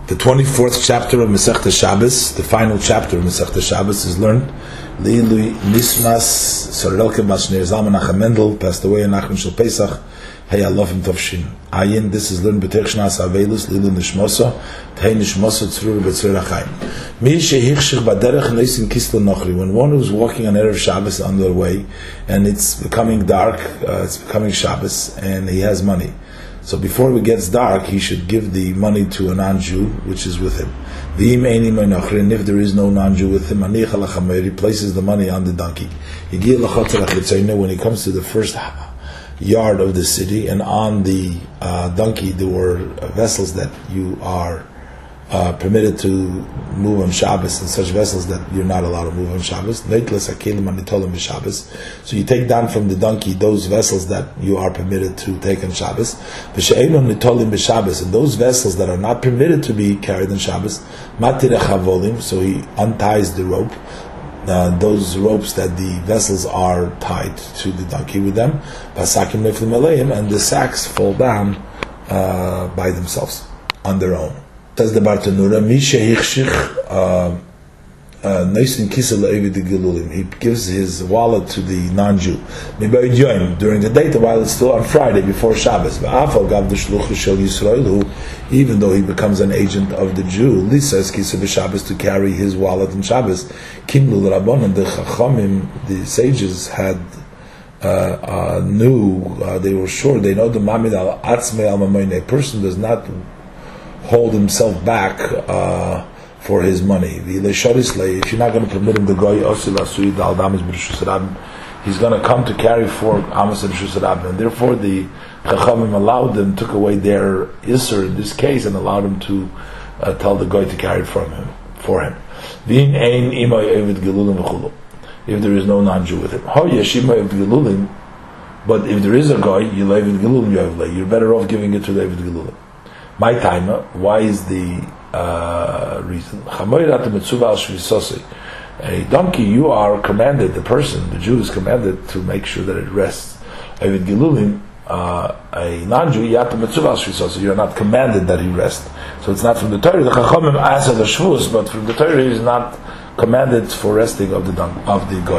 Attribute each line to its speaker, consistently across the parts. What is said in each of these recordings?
Speaker 1: The 24th chapter of Masechta Shabbos, the final chapter of Masechta Shabbos, is learned. Leilui Nismas Sorelke Bashnir Zalman Nachum Mendel passed away in Nachman Shel Pesach. Hey Alofim Tovshin Ayin. This is learned b'Terech Shnas Avelus Lilu Nishmosa Tei Nishmosa Tzrur B'Tzrur Achayim. Mi Shehichshich Baderech Noisin Kistel Nochri. When one who's walking on Erev Shabbos on their way, and it's becoming dark, it's becoming Shabbos, and he has money. So before it gets dark, he should give the money to a non-Jew, which is with him. And if there is no non-Jew with him, he places the money on the donkey. When he comes to the first yard of the city, and on the donkey there were vessels that you are permitted to move on Shabbos, and such vessels that you're not allowed to move on Shabbos. So you take down from the donkey those vessels that you are permitted to take on Shabbos. And those vessels that are not permitted to be carried on Shabbos, so he unties the rope, those ropes that the vessels are tied to the donkey with them, and the sacks fall down by themselves on their own. Says the Bartanura, he gives his wallet to the non-Jew during the day, while it's still on Friday before Shabbos. Who, even though he becomes an agent of the Jew, to carry his wallet on Shabbos, the sages had knew, they were sure, they know the mamid al atzmei al mamoin, a person does not hold himself back for his money. If you're not going to permit him to go, he's going to come to carry for Amos and Rishus Rabbim, and therefore the Chachamim allowed them, took away their Isser in this case, and allowed him to tell the guy to carry it for him. If there is no non-Jew with him, but if there is a guy, you're better off giving it to the Eved Gelulim. My timer, why is the reason? A donkey, you are commanded, the person, the Jew is commanded to make sure that it rests. A non-Jew, you're not commanded that he rest. So it's not from the Torah. The Chachamim answer the Shvus, but from the Torah he is not commanded for resting of the goy.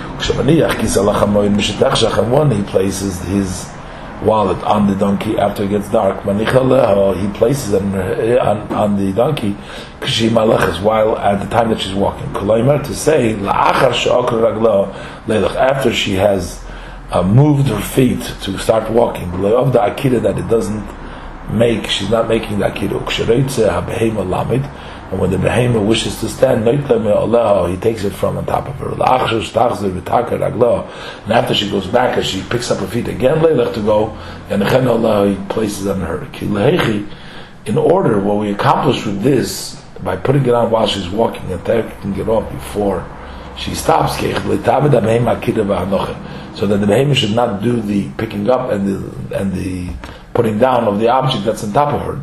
Speaker 1: And when he places his wallet on the donkey after it gets dark, he places it on the donkey while at the time that she's walking. To say after she has moved her feet to start walking, of the akira that it doesn't make, she's not making the akira. And when the behemoth wishes to stand, he takes it from on top of her. And after she goes back, as she picks up her feet again, to go, and he places it on her. In order, what we accomplish with this, by putting it on while she's walking and taking it off before she stops, so that the behemoth should not do the picking up and the putting down of the object that's on top of her.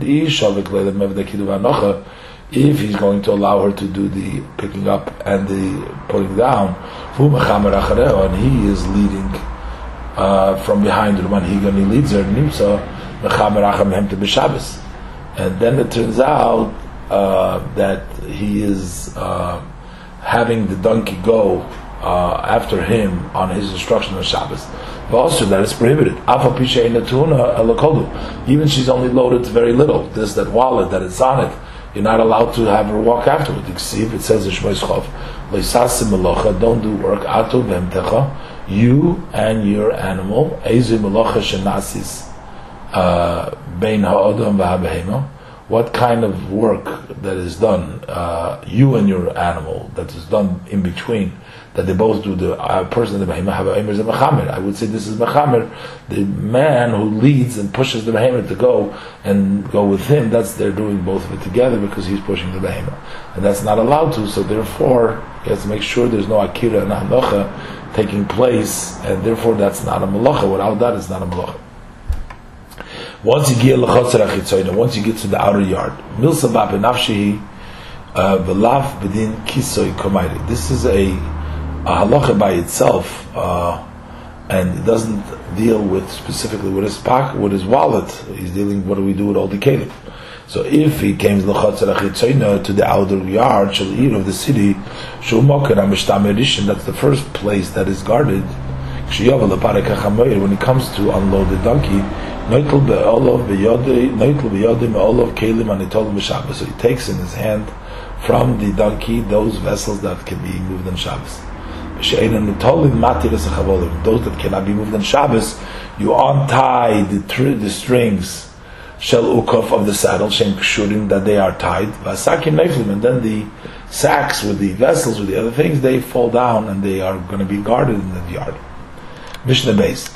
Speaker 1: If he's going to allow her to do the picking up and the putting down, and he is leading from behind her, when he leads her, and then it turns out that he is having the donkey go after him on his instruction on Shabbos. But also that is prohibited. Even she's only loaded very little. There's that wallet that is on it. You're not allowed to have her walk afterwards. It says in Shmois Chov, don't do work, you and your animal, what kind of work that is done, you and your animal, that is done in between, that they both do, the person and the behemoth have a mechamer. I would say this is mechamer, the man who leads and pushes the behemoth to go with him, they're doing both of it together because he's pushing the behemoth. And that's not allowed to, so therefore, he has to make sure there's no akira and hanocha taking place, and therefore that's not a malacha. Without that, it's not a malacha. Once you get to the outer yard, this is a halacha by itself, and it doesn't deal with specifically with his pocket, with his wallet. He's dealing, what do we do with all the kelim? So if he came to the outer yard of the city, that's the first place that is guarded. When he comes to unload the donkey, so he takes in his hand from the donkey those vessels that can be moved on Shabbos. Those that cannot be moved on Shabbos, you untie the strings shel ukov of the saddle, shem kshurim, that they are tied, and then the sacks with the vessels, with the other things, they fall down and they are going to be guarded in the yard. Mishnah Beis.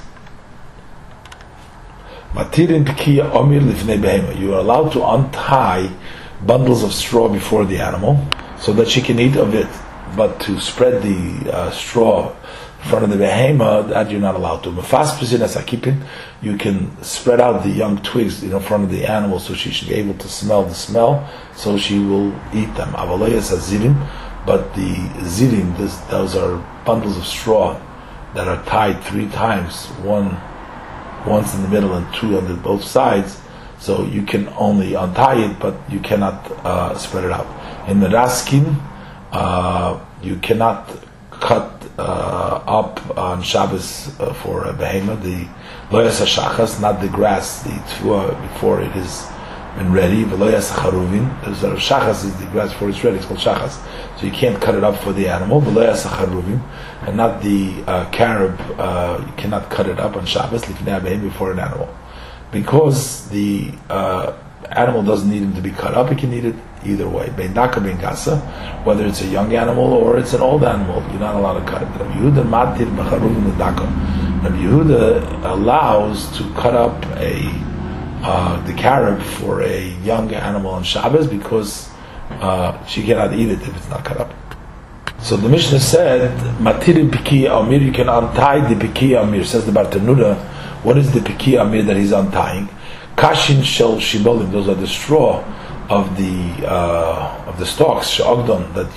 Speaker 1: You are allowed to untie bundles of straw before the animal so that she can eat of it, but to spread the straw in front of the behema, that you're not allowed to. You can spread out the young twigs in front of the animal so she should be able to smell the smell, so she will eat them. But the zirim, those are bundles of straw that are tied 3 times, once in the middle and 2 on both sides, so you can only untie it, but you cannot spread it out. In the raskin, you cannot cut up on Shabbos for a behemoth, the loyas hashachas, not the grass, the tfua before it has been ready. The loyas haruvin, shachas is the grass before it's ready. It's called shachas, so you can't cut it up for the animal. The loyas haruvin, and not the carob. You cannot cut it up on Shabbos before an animal, because the animal doesn't need him to be cut up. He can eat it either way. Bein daka, bein gasa, whether it's a young animal or it's an old animal, you're not allowed to cut it. Rabbi Yehuda matir b'charuvin l'daka. Rabbi Yehuda allows to cut up the carob for a young animal on Shabbos because she cannot eat it if it's not cut up. So the Mishnah said, matirin pikiya amir, you can untie the pikiya amir. Says the Bartanura, what is the pikiya amir that he's untying? Kashin shel shibolim, those are the straw of the stalks, she'ogdon, that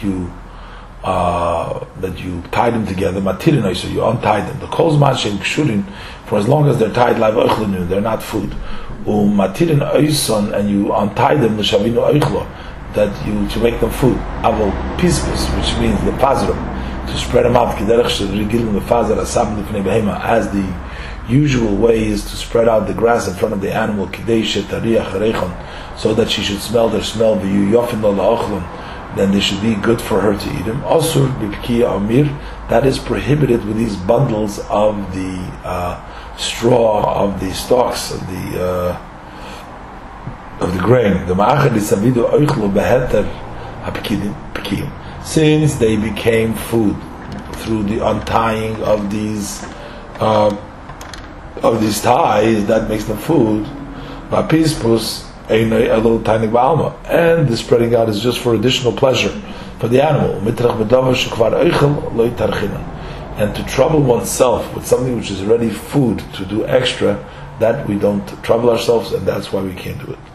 Speaker 1: you tie them together, matirin, so you untie them. The kolzman shem kshurin, for as long as they're tied, live oichlenu, they're not food. Matirin oison, and you untie them, l'shavinu oichlo, that you to make them food. Aval pispus, which means the pazrum, to spread them out, kiderech shel the fazer asab lifnei behema, as the usual way is to spread out the grass in front of the animal, so that she should smell their smell, then they should be good for her to eat them. Also, that is prohibited with these bundles of the straw, of the stalks, of the grain. Since they became food through the untying of these ties, that makes them food. A little tiny ba'alma, and the spreading out is just for additional pleasure for the animal. And to trouble oneself with something which is already food, to do extra, that we don't trouble ourselves, and that's why we can't do it.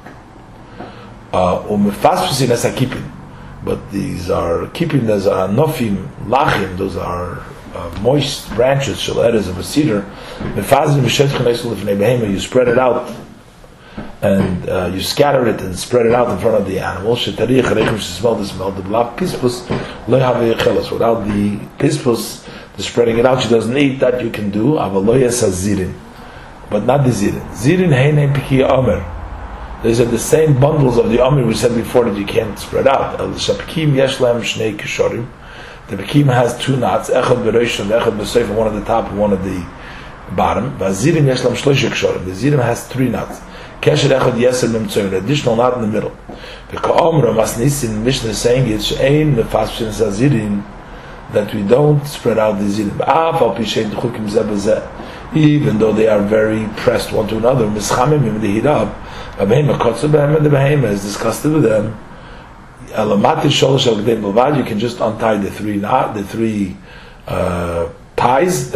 Speaker 1: But these are keeping, those are nofim lachim, those are moist branches, shaleres of a cedar. You spread it out, and you scatter it and spread it out in front of the animal. Smell the smell. The black pispus without the pispus, the spreading it out, she doesn't eat. That you can do. But not the zirin. Zirin heine pikiya omer. These are the same bundles of the omer we said before that you can't spread out. The pikim has 2 knots. Echad b'rosh and echad b'seif, one at the top and one at the bottom. The zirim has 3 knots. Kesher echad yeser memtzoy, an additional knot in the middle. The ka'omra masnisin Mishnah is saying it's ein mefashin zazirin, that we don't spread out the zirim. Even though they are very pressed one to another, mischamim in the hirab, the behema is disgusted with them. You can just untie the 3 knot, the 3 ties,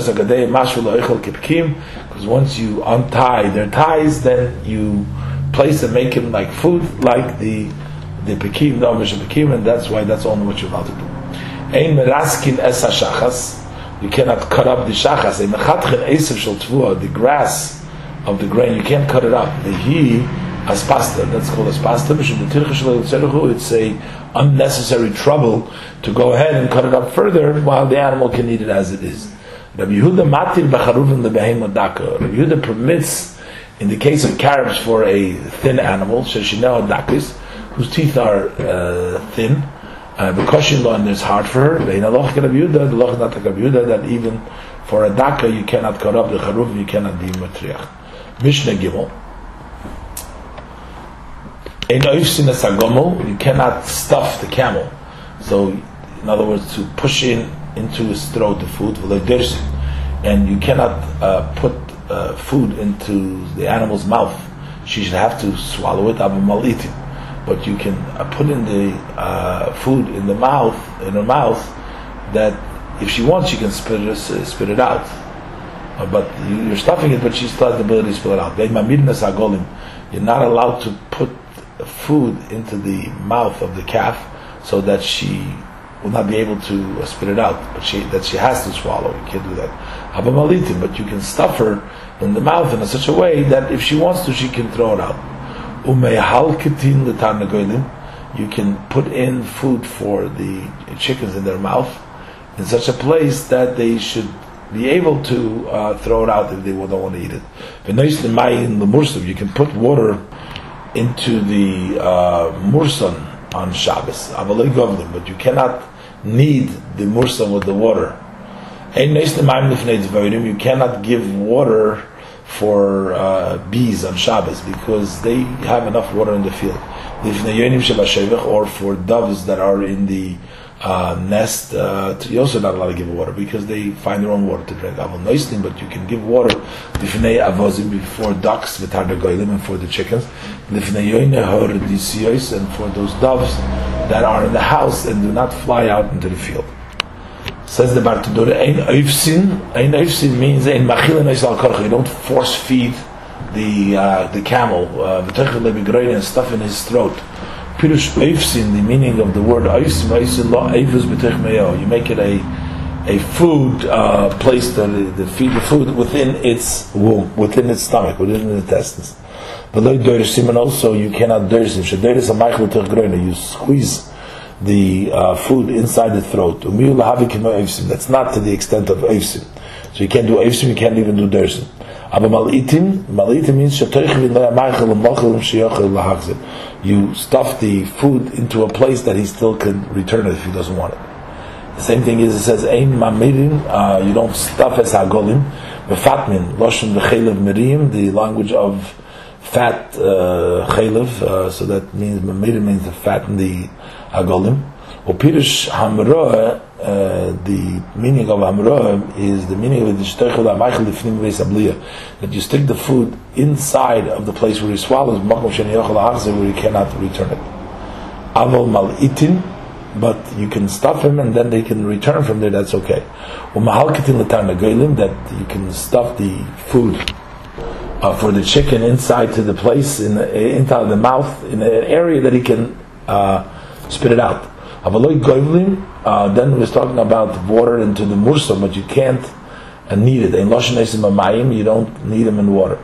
Speaker 1: because once you untie their ties, then you place and make them like food, like the pikim, the omish pikim, and that's why that's only what you're allowed to do. Ein meraskin es hashachas, you cannot cut up the shachas. Ein mechatchen esav shel tvua, the grass of the grain, you can't cut it up. The he aspasta. That's called aspasta. It's a unnecessary trouble to go ahead and cut it up further while the animal can eat it as it is. Rabbi Yehuda matir b'charuvim lebehema daka. Rabbi Yehuda permits, in the case of carobs for a thin animal, sheshinah dakis, whose teeth are thin, because and it's hard for her. That even for a daka you cannot cut up the charuvim, you cannot be matriach. Mishnah Gimel. You cannot stuff the camel. So, in other words, to push into his throat the food, and you cannot put food into the animal's mouth. She should have to swallow it, but you can put in the food in her mouth, that if she wants, she can spit it out. But you're stuffing it, but she still has the ability to spit it out. You're not allowed to put food into the mouth of the calf so that she will not be able to spit it out, but she has to swallow. You can't do that. But you can stuff her in the mouth in such a way that if she wants to, she can throw it out. You can put in food for the chickens in their mouth in such a place that they should be able to throw it out if they don't want to eat it. You can put water into the mursan on Shabbos, but you cannot knead the mursan with the water. You cannot give water for bees on Shabbos because they have enough water in the field. Or for doves that are in the nest, you're also not allowed to give water because they find their own water to drink. But you can give water before ducks and for the chickens, and for those doves that are in the house and do not fly out into the field. Says the Bartadura, Ein Oifsin means you don't force feed the camel, and stuff in his throat. Pirush Oifsin, the meaning of the word Oifsin, you make it a food place to feed the food within its womb, within its stomach, within the intestines. But also you cannot you squeeze the food inside the throat. That's not to the extent of Oifsin. So you can't do Oifsin, you can't even do Dersin. Malitim means you stuff the food into a place that he still can return it if he doesn't want it. The same thing is, it says Ein Mamirin, you don't stuff as Hagolim. Befatmin, Loshen V'chelev Mirim, the language of fat chelev, so that means Mamirin means the fat in the Hagolim. Upirish Hamroeh, the meaning of Hamroeh is the meaning of the that you stick the food inside of the place where he swallows, where he cannot return it. Aval Mal'itin, but you can stuff him and then they can return from there, that's okay. That you can stuff the food for the chicken inside to the place, inside the mouth, in an area that he can spit it out. Then we're talking about water into the mursa, but you can't knead it. You don't knead them in water.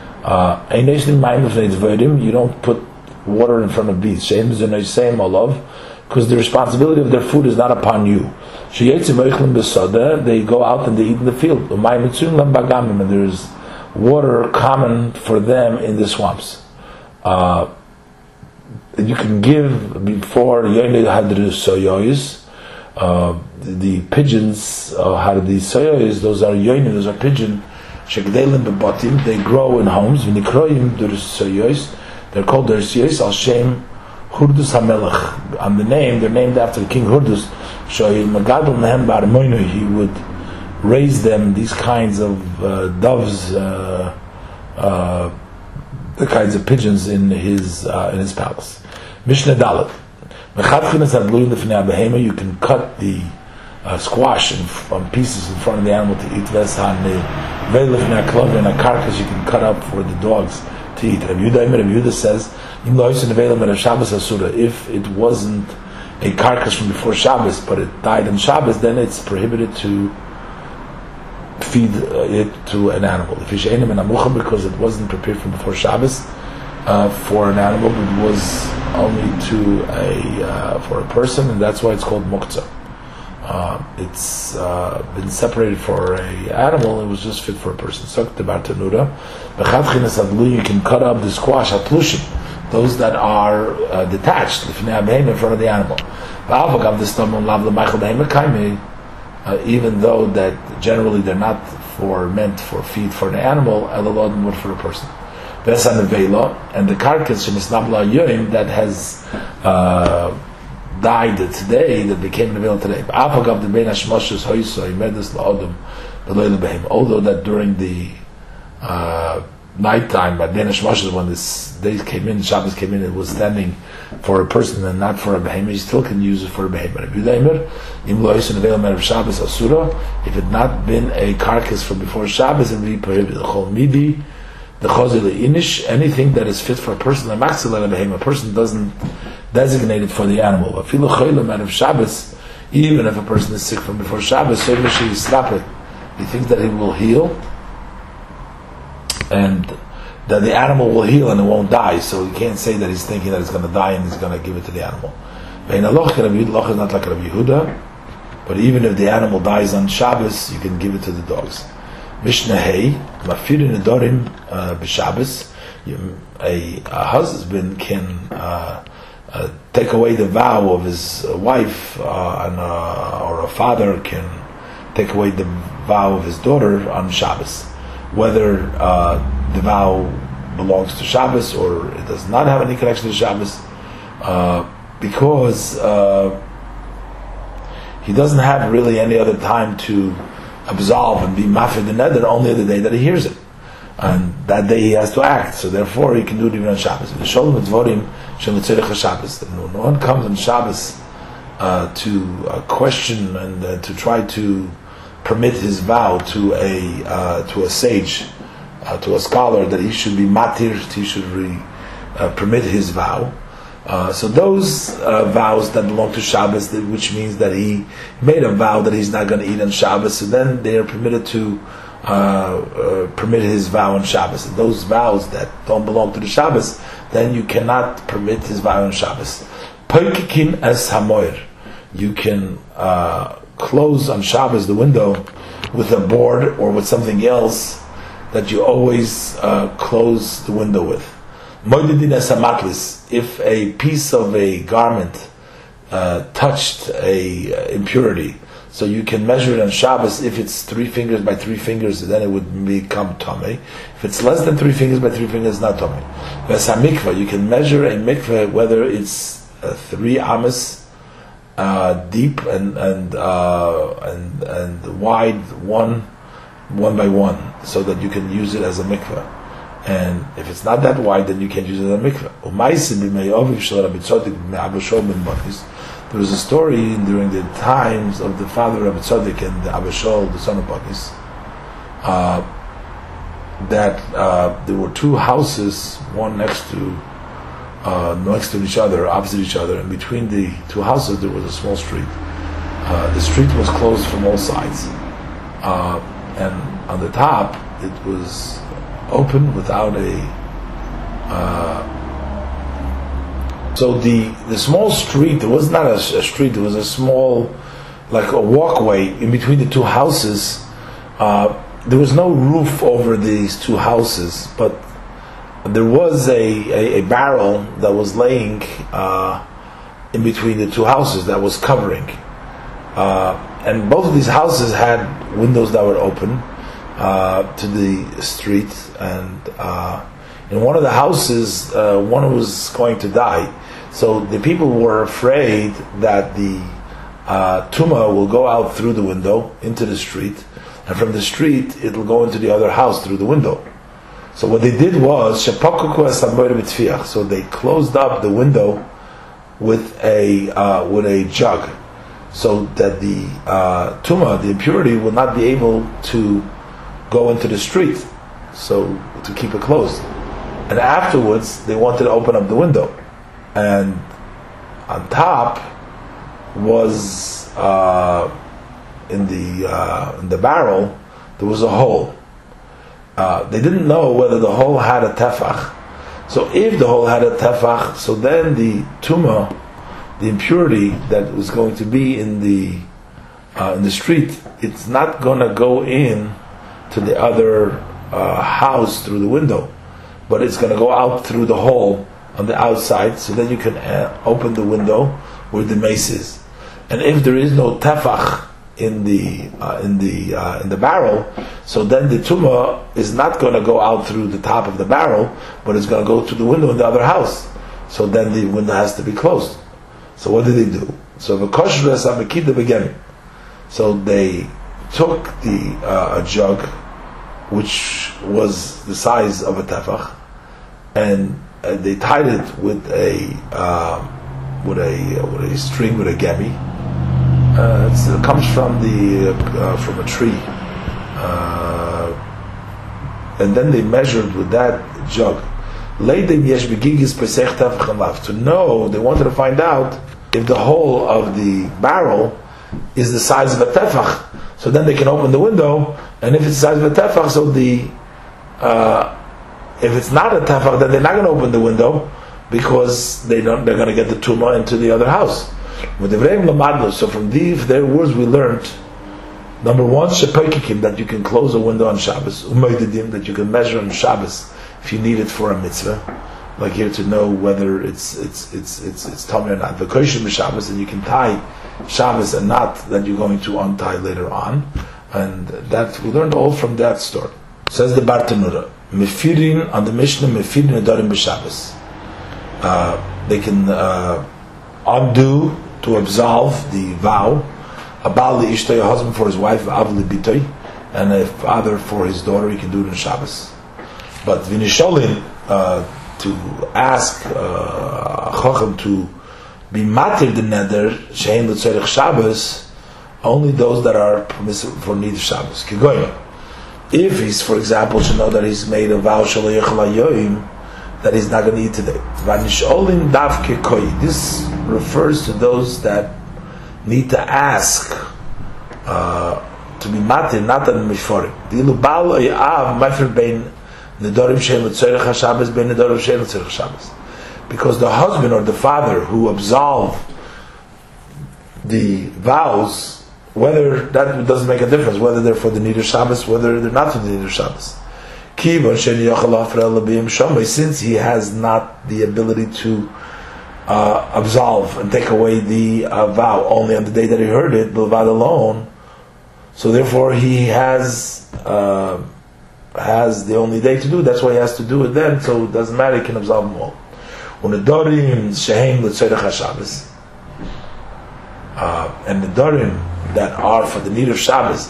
Speaker 1: You don't put water in front of bees. Because the responsibility of their food is not upon you. They go out and they eat in the field. And there is water common for them in the swamps. You can give before the pigeons, those are yoinim, those are pigeon. They grow in homes. They're called dersiois al shem Hurdus HaMelech. On the name, they're named after the king Hurdus. He would raise them, these kinds of doves, the kinds of pigeons in his palace. Mishnah Dalet. You can cut the squash on pieces in front of the animal to eat. And a carcass you can cut up for the dogs to eat. Rabbi Yehuda says, if it wasn't a carcass from before Shabbos, but it died on Shabbos, then it's prohibited to feed it to an animal. If because it wasn't prepared from before Shabbos, for an animal, but it was only for a person, and that's why it's called muktzah. It's been separated for an animal. It was just fit for a person. You can cut up the squash atlushim, those that are detached in front of the animal. Even though that generally they're not meant for feed for an animal, but for a person. And the carcass that has died today, that became available today. Although that during the nighttime, by Ben Hashmoshes, when this day came in, Shabbos came in, it was standing for a person and not for a behemoth, you still can use it for a behemoth. If it had not been a carcass from before Shabbos, and we prohibited the chozil inish, anything that is fit for a person, a person doesn't designate it for the animal. Even if a person is sick from before Shabbos, so you think that he will heal, and that the animal will heal and it won't die, so you can't say that he's thinking that it's going to die and he's going to give it to the animal. Loch is not like Rabbi Yehuda, but even if the animal dies on Shabbos, you can give it to the dogs. Mishnah Hey, Mafirin Adorim b'Shabbos, a husband can take away the vow of his wife, or a father can take away the vow of his daughter on Shabbos, whether the vow belongs to Shabbos or it does not have any connection to Shabbos, because he doesn't have really any other time to absolve and be mafid the neder, only the day that he hears it, and that day he has to act. So therefore, he can do it even on Shabbos. No one comes on Shabbos to question and to try to permit his vow to a sage, to a scholar, that he should be matir, he should permit his vow. So those vows that belong to Shabbos, which means that he made a vow that he's not going to eat on Shabbos, so then they are permitted to permit his vow on Shabbos. And those vows that don't belong to the Shabbos, then you cannot permit his vow on Shabbos. Poikikin es hamoir, you can close on Shabbos the window with a board or with something else that you always close the window with. Moididin es hamatlis, if a piece of a garment touched a impurity, so you can measure it on Shabbos. If it's 3 fingers by 3 fingers, then it would become tamei. If it's less than 3 fingers by 3 fingers, it's not tamei. Ves hamikvah, you can measure a mikveh whether it's 3 amas deep and wide, one by one, so that you can use it as a mikveh. And if it's not that wide, then you can't use it as a mikveh. There was a story during the times of the father of Tzaddik and the Abishol, the son of Bakis, that there were 2 houses, one next to each other, opposite each other, and between the 2 houses there was a small street. The street was closed from all sides, and on the top it was open without so the small street, it was not a street, it was a small, like a walkway in between the 2 houses. There was no roof over these 2 houses, but there was a barrel that was laying in between the 2 houses that was covering. And both of these houses had windows that were open to the street, and in one of the houses, one was going to die. So the people were afraid that the tumah will go out through the window into the street, and from the street it will go into the other house through the window. So what they did was, so they closed up the window with a jug, so that the tumah, the impurity, will not be able to go into the street, so to keep it closed. And afterwards, they wanted to open up the window, and on top was in the barrel there was a hole. They didn't know whether the hole had a tefach, So if the hole had a tefach, so then the tumah, the impurity that was going to be in the street, it's not going to go in to the other house through the window, but it's going to go out through the hole on the outside. So then you can open the window where the mace is. And if there is no tefach in the barrel, so then the tumah is not going to go out through the top of the barrel, but it's going to go to the window in the other house. So then the window has to be closed. So what did they do? So so they took a jug, which was the size of a tefach, and they tied it with a string, with a gemi. It comes from a tree, and then they measured with that jug. To know, they wanted to find out if the hole of the barrel is the size of a tefach. So then they can open the window, and if it's the size of a tefach, so if it's not a tefach, then they're not going to open the window because they're going to get the tumah into the other house. So from their words we learned, number one, that you can close a window on Shabbos, that you can measure on Shabbos if you need it for a mitzvah, like here to know whether it's tummy or not. The koshim Shabbos, and you can tie Shabbos and not that you're going to untie later on, and that we learned all from that story. Says the Bartanura, mefirin on the Mishnah, mefirin nedarim b'Shabbos. They can undo, to absolve the vow, a baal li'ishtay, a husband for his wife, av li'bitay, and a father for his daughter. He can do it in Shabbos. But v'nisholin, to ask Chacham to be matir the neder shein l'tzorech Shabbos, only those that are permissible for need of Shabbos. Kigoyim, if he's, for example, should know that he's made a vow shelo yechal hayoyim, that he's not going to eat today. V'nisholin davke koi. This refers to those that need to ask to be matir, not an mishforim. Dilu baal oyav mafir bein nedarim shein l'tzorech haShabbos bein nedarim shein l'tzorech haShabbos. Because the husband or the father who absolve the vows, whether that doesn't make a difference, whether they're for the need of Shabbos, whether they're not for the need of Shabbos. Since he has not the ability to absolve and take away the vow only on the day that he heard it, bilvad alone, so therefore he has the only day to do it. That's why he has to do it then, so it doesn't matter, he can absolve them all. And the Dorim that are for the need of Shabbos,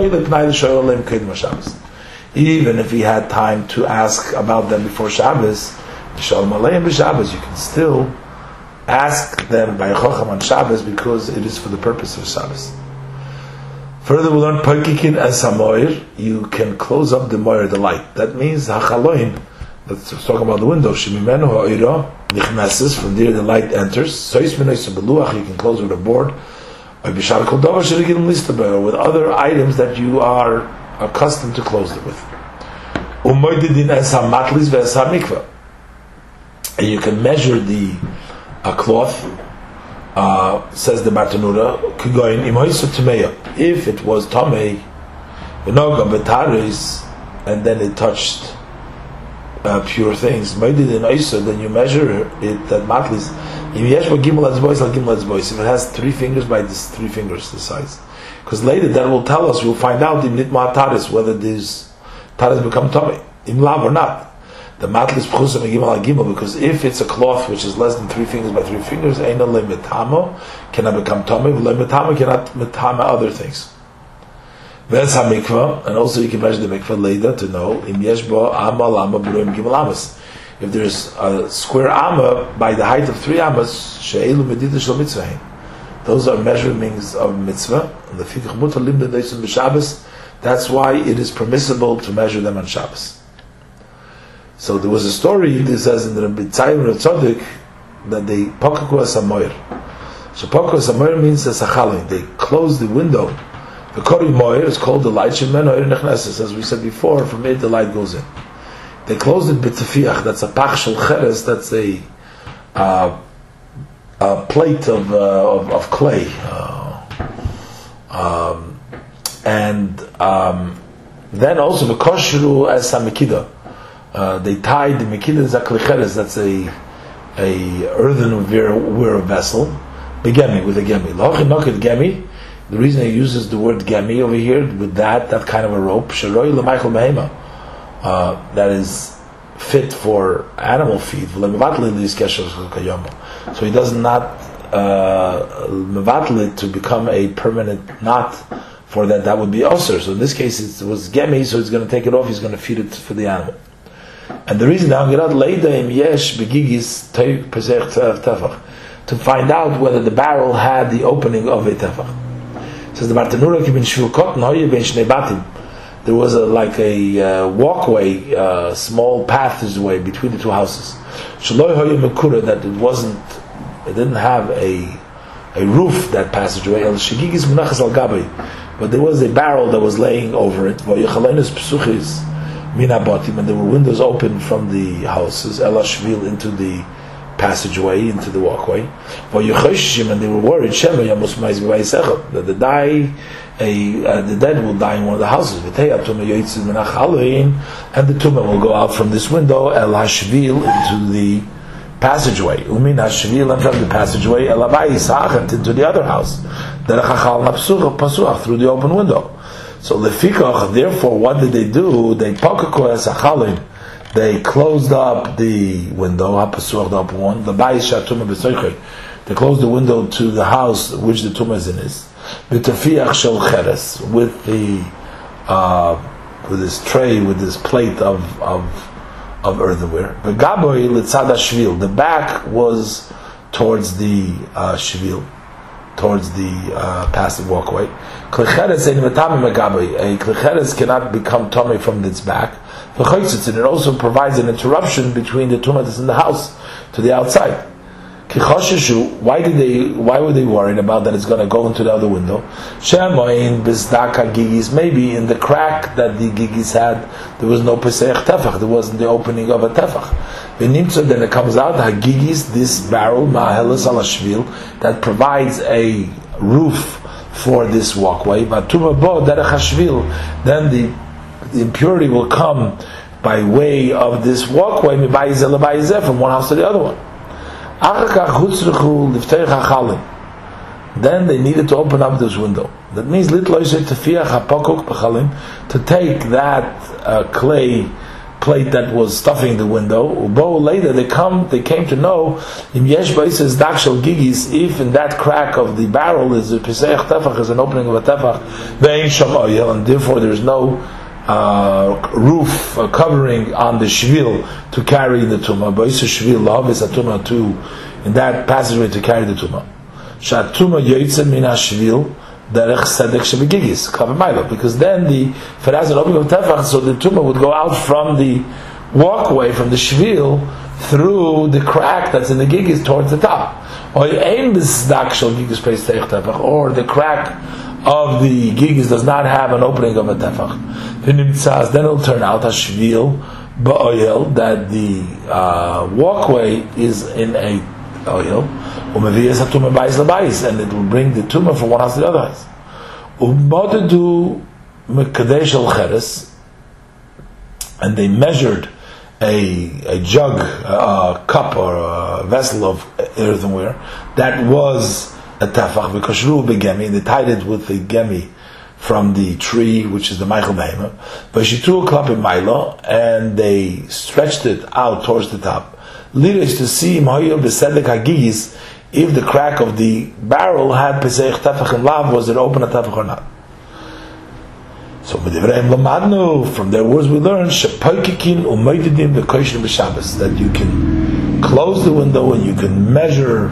Speaker 1: even if he had time to ask about them before Shabbos, you can still ask them by Chacham on Shabbos because it is for the purpose of Shabbos. Further, we learn Pakikin as Samoir, you can close up the moir, the light. That means Hachaloin, let's talk about the window. Shemimenu ha'ira nichnases, from there the light enters. Sois menois beluach, you can close with a board. Or with other items that you are accustomed to close it with. And you can measure the cloth. Says the Bartanura, if it was tamei, and then it touched pure things, then you measure it at matlis. If it has 3 fingers by this 3 fingers, the size. Because later that will tell us, we'll find out in nitma taris whether these taris become tamei, imlav or not. The matlis pchusa megimal agimel, because if it's a cloth which is less than 3 fingers by 3 fingers, eina lemitamo, cannot become tamei, lemitamo cannot metama other things. V'ez hamikvah, and also you can measure the mikvah later to know im yesh bo ama lama b'roim gimel amas. If there's a square amma by the height of 3 amas, she'elu medida shel mitzvah. Those are measurements of mitzvah. That's why it is permissible to measure them on Shabbos. So there was a story that says in the Rabbi Tzayim Rav Tzadok that they pakaku asamoyer. So pakaku asamoyer means a sachalin. They close the window. The kori moyer is called the light. Shemeno nechneses, as we said before. From it the light goes in. They closed it b'tefiach. That's a pach shel cheres. That's a plate of clay, and then also v'koshru as samikida. They tied the mikida zaklicheres. That's a earthenware vessel. Begemi with a gemi. Lochin noked gemi. The reason he uses the word gemi over here with that kind of a rope, shaloi l'maichel behema, that is fit for animal feed. So he does not mevatel it to become a permanent knot. For that would be osir. So in this case, it was gemi, so he's going to take it off. He's going to feed it for the animal. And the reason to find out whether the barrel had the opening of a tefach. Says the Bartanura there was a walkway, small passageway between the two houses. That it didn't have a roof, that passageway. But there was a barrel that was laying over it. And there were windows open from the houses, into the passageway, into the walkway. And they were worried that the dead will die in one of the houses. And the tumah will go out from this window, into the passageway. And from the passageway, into the other house. Through the open window. So lefikach, therefore, what did they do? They closed up the window, the open one. They closed the window to the house which the tumah is in. With this tray, with this plate of earthenware. The back was towards the shvil, towards the passive walkway. A klicheres cannot become tummy from its back. And it also provides an interruption between the tumah that's in the house to the outside. Why were they worried about that it's going to go into the other window? Maybe in the crack that the gigis had, there was no pesach tefach. There wasn't the opening of a tefach. Then it comes out hagigis, this barrel ma'ahelas ala shvil, that provides a roof for this walkway. But then the impurity will come by way of this walkway from one house to the other one. Then they needed to open up this window. That means to take that clay plate that was stuffing the window. Later they came to know if in that crack of the barrel is a pesach tefach, is an opening of a tefach, and therefore there is no roof covering on the shvil to carry the tumah. In that passageway to carry the tumah. Because then if it has an opening of tefach, so the tumah would go out from the walkway, from the shvil, through the crack that's in the gigis towards the top. Or the crack of the gigis does not have an opening of a tefach. Then it will turn out hashvil ba'oil, that the walkway is in a oil, and it will bring the tumah from one house to the other house. And they measured a jug, a cup, or a vessel of earthenware that was a tefach, because begemi, they tied it with the gemi from the tree, which is the Michael Behema. And they stretched it out towards the top. Leaders to see if the crack of the barrel had pesach tefach and lav, was it open a tefach or not? So from their words we learn that you can close the window and you can measure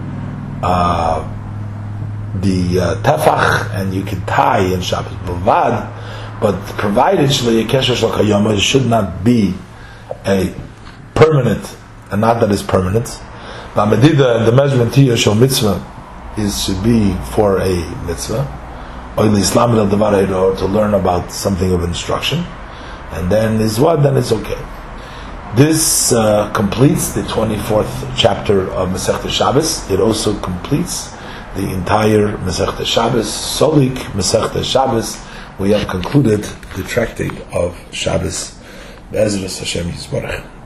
Speaker 1: the tefach, and you can tie in Shabbos but provided it should not be a permanent, and not that it's permanent. And the measurement here shall mitzvah should be for a mitzvah, or to learn about something of instruction, and then is what? Then it's okay. This completes the 24th chapter of Masechta Shabbos. It also completes the entire Masechta Shabbos. Solik Masechta Shabbos. We have concluded the tractate of Shabbos. Be'ezras Hashem Yisborach.